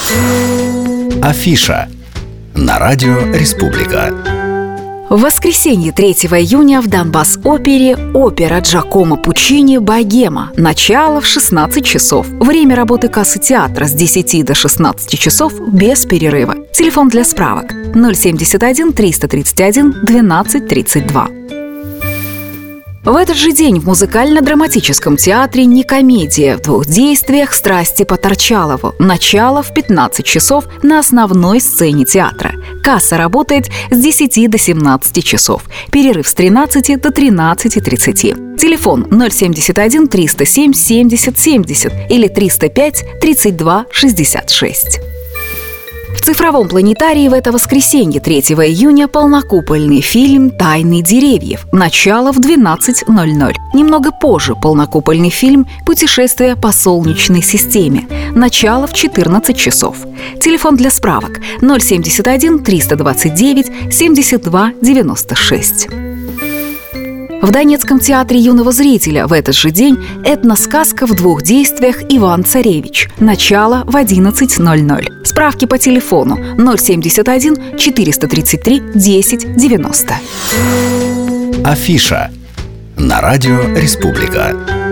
Афиша на радио «Республика». В воскресенье 3 июня в Донбасс-опере опера Джакомо Пуччини «Богема». Начало в 16 часов. Время работы кассы театра с 10 до 16 часов без перерыва. Телефон для справок 071 331 12 32. В этот же день в музыкально-драматическом театре «Некомедия» в 2 действиях «Страсти по Торчалову». Начало в 15 часов на основной сцене театра. Касса работает с 10 до 17 часов. Перерыв с 13 до 13:30. Телефон 071 307 70 70 или 305 32 66. В цифровом планетарии в это воскресенье 3 июня полнокупольный фильм «Тайны деревьев». Начало в 12:00. Немного позже полнокупольный фильм «Путешествие по Солнечной системе». Начало в 14 часов. Телефон для справок 071 329 72 96. В Донецком театре юного зрителя в этот же день этносказка в 2 действиях «Иван-Царевич». Начало в 11:00. Справки по телефону 071 433 10 90. Афиша на радио «Республика».